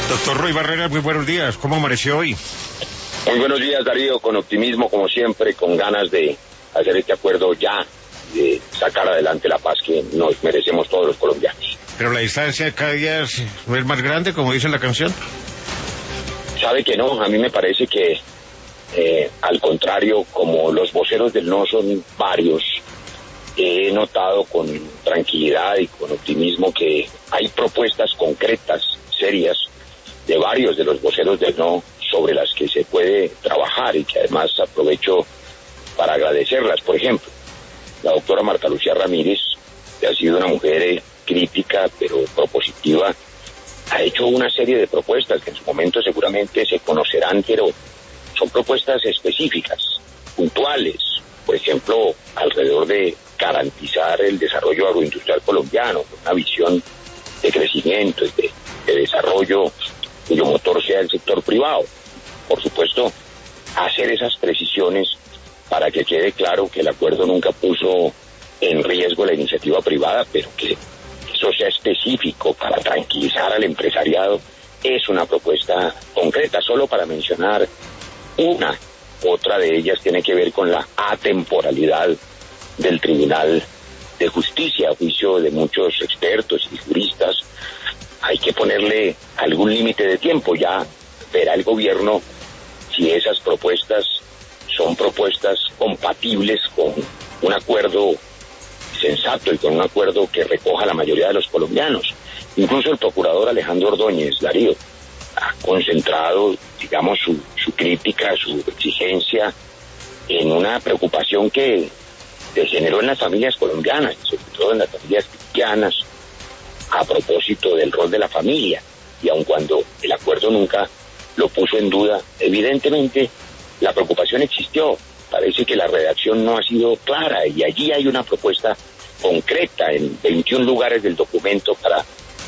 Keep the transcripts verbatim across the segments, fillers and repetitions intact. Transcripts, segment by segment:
Doctor Roy Barreras, muy buenos días. ¿Cómo amaneció hoy? Muy buenos días, Darío. Con optimismo, como siempre, con ganas de hacer este acuerdo ya, de sacar adelante la paz que nos merecemos todos los colombianos. Pero la distancia cada día es, ¿no es más grande, como dice la canción? Sabe que no, a mí me parece que, eh, al contrario, como los voceros del no son varios, he notado con tranquilidad y con optimismo que hay propuestas concretas, serias, de varios de los voceros del no, sobre las que se puede trabajar y que además aprovecho para agradecerlas. Por ejemplo, la doctora Marta Lucía Ramírez, que ha sido una mujer eh, crítica pero propositiva, ha hecho una serie de propuestas que en su momento seguramente se conocerán, pero son propuestas específicas, puntuales, por ejemplo, alrededor de garantizar el desarrollo agroindustrial colombiano, con una visión de crecimiento y de, de desarrollo cuyo motor sea el sector privado. Por supuesto, hacer esas precisiones para que quede claro que el acuerdo nunca puso en riesgo la iniciativa privada, pero que eso sea específico para tranquilizar al empresariado, es una propuesta concreta. Solo para mencionar una, otra de ellas tiene que ver con la atemporalidad del Tribunal de Justicia, a juicio de muchos expertos y juristas. Hay que ponerle algún límite de tiempo. Ya verá el gobierno si esas propuestas son propuestas compatibles con un acuerdo sensato y con un acuerdo que recoja a la mayoría de los colombianos. Incluso el procurador Alejandro Ordóñez, Darío, ha concentrado, digamos, su, su crítica, su exigencia en una preocupación que se generó en las familias colombianas, sobre todo en las familias cristianas, a propósito del rol de la familia. Y aun cuando el acuerdo nunca lo puso en duda, evidentemente la preocupación existió. Parece que la redacción no ha sido clara y allí hay una propuesta concreta en veintiún lugares del documento para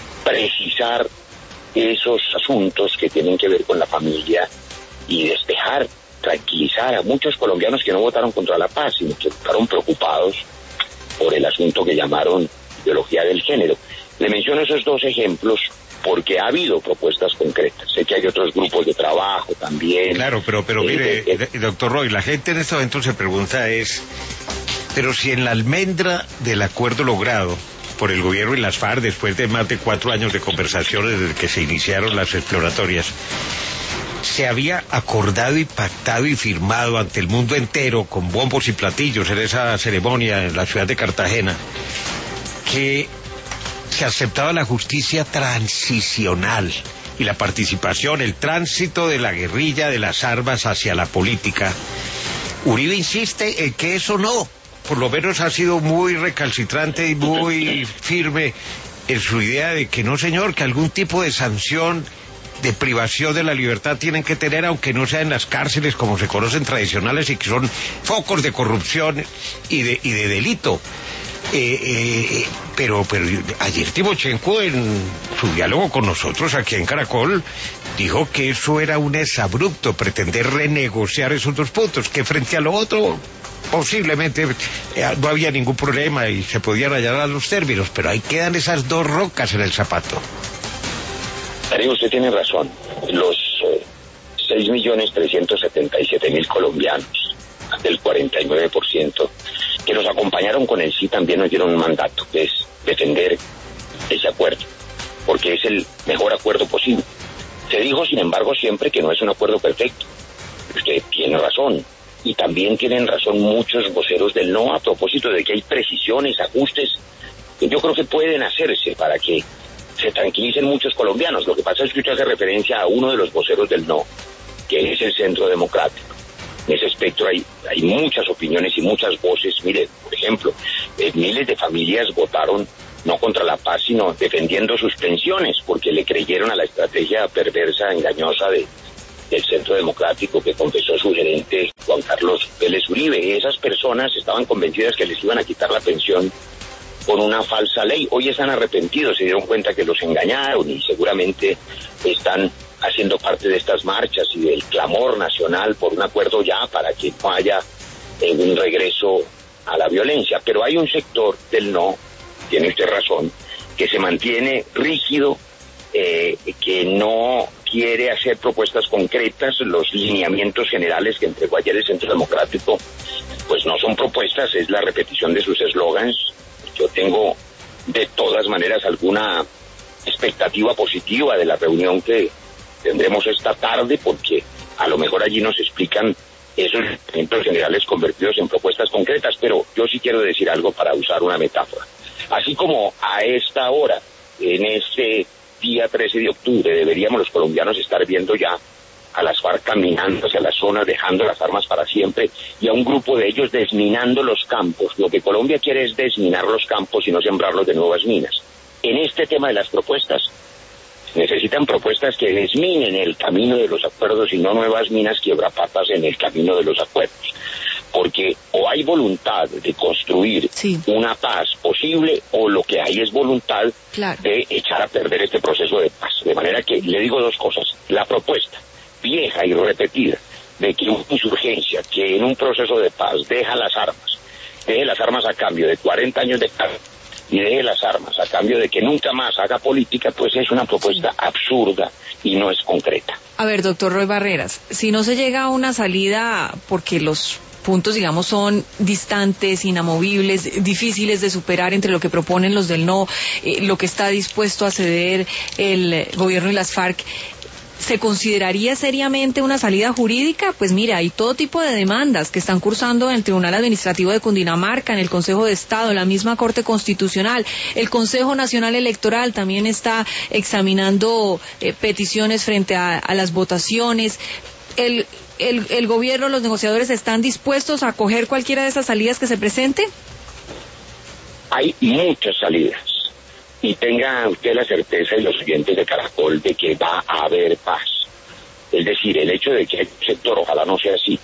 precisar esos asuntos que tienen que ver con la familia y despejar, tranquilizar a muchos colombianos que no votaron contra la paz, sino que votaron preocupados por el asunto que llamaron ideología del género. Le menciono esos dos ejemplos porque ha habido propuestas concretas. Sé que hay otros grupos de trabajo también. Claro, pero pero eh, mire, eh, eh, doctor Roy, la gente en este momento se pregunta es, pero si en la almendra del acuerdo logrado por el gobierno y las FARC, después de más de cuatro años de conversaciones desde que se iniciaron las exploratorias, se había acordado y pactado y firmado ante el mundo entero, con bombos y platillos en esa ceremonia en la ciudad de Cartagena, que se aceptaba la justicia transicional y la participación, el tránsito de la guerrilla de las armas hacia la política. Uribe insiste en que eso no, por lo menos ha sido muy recalcitrante y muy firme en su idea de que no, señor, que algún tipo de sanción de privación de la libertad tienen que tener, aunque no sea en las cárceles como se conocen tradicionales y que son focos de corrupción y de, y de delito. Eh, eh, pero, pero ayer Timochenko, en su diálogo con nosotros aquí en Caracol, dijo que eso era un exabrupto, pretender renegociar esos dos puntos, que frente a lo otro posiblemente eh, no había ningún problema y se podían hallar los términos, pero ahí quedan esas dos rocas en el zapato. Darío, usted tiene razón. Los eh, seis millones trescientos setenta y siete mil colombianos, del cuarenta y nueve por ciento, que nos acompañaron con el sí, también nos dieron un mandato, que es defender ese acuerdo, porque es el mejor acuerdo posible. Se dijo, sin embargo, siempre que no es un acuerdo perfecto. Usted tiene razón, y también tienen razón muchos voceros del no, a propósito de que hay precisiones, ajustes, que yo creo que pueden hacerse para que se tranquilicen muchos colombianos. Lo que pasa es que usted hace referencia a uno de los voceros del no, que es el Centro Democrático. En ese espectro hay, hay muchas opiniones y muchas voces. Mire, por ejemplo, eh, miles de familias votaron no contra la paz, sino defendiendo sus pensiones, porque le creyeron a la estrategia perversa, engañosa de, del Centro Democrático que confesó su gerente Juan Carlos Vélez Uribe. Esas personas estaban convencidas que les iban a quitar la pensión con una falsa ley. Hoy están arrepentidos, se dieron cuenta que los engañaron y seguramente están haciendo parte de estas marchas y del clamor nacional por un acuerdo ya para que no haya eh, un regreso a la violencia. Pero hay un sector del no, tiene usted razón, que se mantiene rígido eh, que no quiere hacer propuestas concretas. Los lineamientos generales que entregó ayer el Centro Democrático pues no son propuestas, es la repetición de sus eslogans. Yo tengo de todas maneras alguna expectativa positiva de la reunión que tendremos esta tarde, porque a lo mejor allí nos explican esos lineamientos generales convertidos en propuestas concretas. Pero yo sí quiero decir algo para usar una metáfora. Así como a esta hora, en este día trece de octubre, deberíamos los colombianos estar viendo ya a las FARC caminando hacia las zonas, dejando las armas para siempre, y a un grupo de ellos desminando los campos. Lo que Colombia quiere es desminar los campos y no sembrarlos de nuevas minas. En este tema de las propuestas, necesitan propuestas que desminen el camino de los acuerdos y no nuevas minas quiebrapatas en el camino de los acuerdos. Porque o hay voluntad de construir sí. una paz posible, o lo que hay es voluntad claro. de echar a perder este proceso de paz. De manera que le digo dos cosas. La propuesta vieja y repetida de que una insurgencia que en un proceso de paz deja las armas, deje las armas a cambio de cuarenta años de paz y deje las armas a cambio de que nunca más haga política, pues es una propuesta sí. absurda y no es concreta. A ver, doctor Roy Barreras, si no se llega a una salida porque los puntos, digamos, son distantes, inamovibles, difíciles de superar entre lo que proponen los del no, eh, lo que está dispuesto a ceder el gobierno y las FARC, ¿se consideraría seriamente una salida jurídica? Pues mira, hay todo tipo de demandas que están cursando en el Tribunal Administrativo de Cundinamarca, en el Consejo de Estado, la misma Corte Constitucional, el Consejo Nacional Electoral también está examinando eh, peticiones frente a, a las votaciones. El, el, el gobierno, los negociadores, ¿están dispuestos a acoger cualquiera de esas salidas que se presente? Hay muchas salidas. Y tenga usted la certeza, y los oyentes de Caracol, de que va a haber paz. Es decir, el hecho de que hay un sector, ojalá no sea así,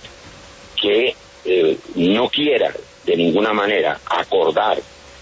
que eh, no quiera de ninguna manera acordar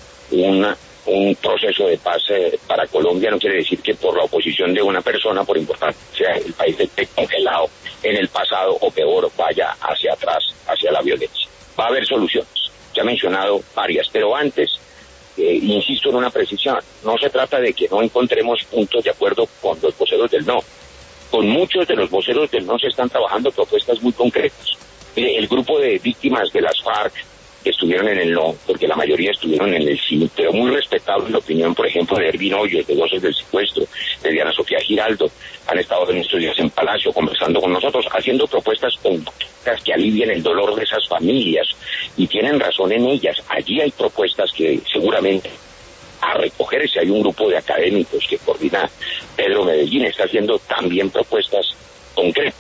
una, un proceso de paz eh, para Colombia, no quiere decir que por la oposición de una persona, por importante sea el país esté congelado en el pasado, o peor, vaya hacia atrás, hacia la violencia. Va a haber soluciones. Ya he mencionado varias, pero antes... Eh, insisto en una precisión, no se trata de que no encontremos puntos de acuerdo con los voceros del no. Con muchos de los voceros del no se están trabajando propuestas muy concretas. Mire, el grupo de víctimas de las FARC que estuvieron en el no, porque la mayoría estuvieron en el sí, pero muy respetable en la opinión, por ejemplo, de Ervin Hoyos, de Voces del Secuestro, de Diana Sofía Giraldo, han estado en estos días en Palacio conversando con nosotros, haciendo propuestas concretas que alivien el dolor de esas familias, y tienen razón en ellas. Allí hay propuestas que seguramente a recogerse. Hay un grupo de académicos que coordina Pedro Medellín, está haciendo también propuestas concretas.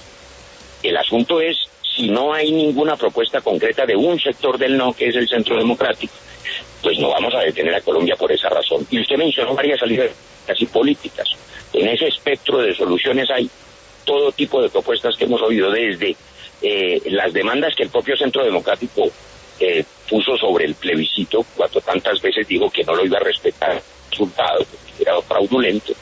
El asunto es, si no hay ninguna propuesta concreta de un sector del no, que es el Centro Democrático, pues no vamos a detener a Colombia por esa razón. Y usted mencionó varias salidas casi políticas. En ese espectro de soluciones hay todo tipo de propuestas que hemos oído, desde eh, las demandas que el propio Centro Democrático eh, puso sobre el plebiscito, cuando tantas veces dijo que no lo iba a respetar, resultado, porque era fraudulento,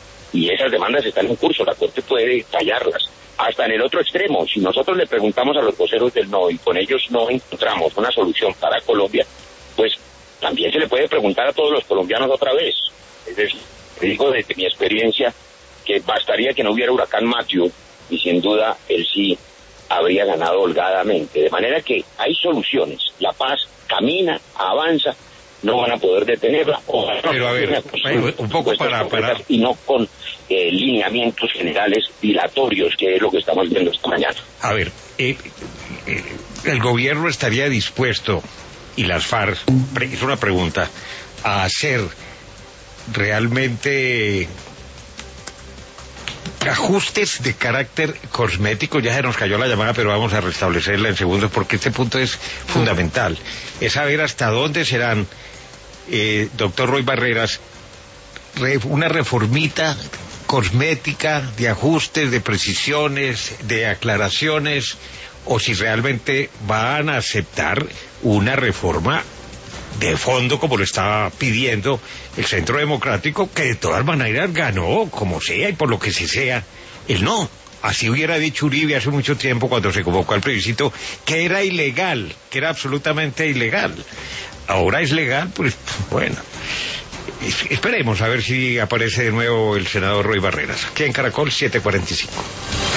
y esas demandas están en curso, la Corte puede tallarlas. Hasta en el otro extremo, si nosotros le preguntamos a los voceros del no y con ellos no encontramos una solución para Colombia, pues también se le puede preguntar a todos los colombianos otra vez. Es decir, te digo desde mi experiencia que bastaría que no hubiera huracán Matthew y sin duda él sí habría ganado holgadamente. De manera que hay soluciones, la paz camina, avanza, no van a poder detenerla. Ojalá. Pero a ver, un poco para, para... Y no con eh, lineamientos generales dilatorios, que es lo que estamos viendo esta mañana. A ver, eh, eh, el gobierno estaría dispuesto, y las FARC, es una pregunta, a hacer realmente ajustes de carácter cosmético. Ya se nos cayó la llamada, pero vamos a restablecerla en segundos, porque este punto es fundamental. Es saber hasta dónde serán, eh, doctor Roy Barreras, re, una reformita cosmética de ajustes, de precisiones, de aclaraciones, o si realmente van a aceptar una reforma de fondo, como lo estaba pidiendo el Centro Democrático, que de todas maneras ganó, como sea y por lo que se sea, el no. Así hubiera dicho Uribe hace mucho tiempo, cuando se convocó al plebiscito, que era ilegal, que era absolutamente ilegal. Ahora es legal, pues bueno. Esperemos a ver si aparece de nuevo el senador Roy Barreras. Aquí en Caracol siete cuarenta y cinco.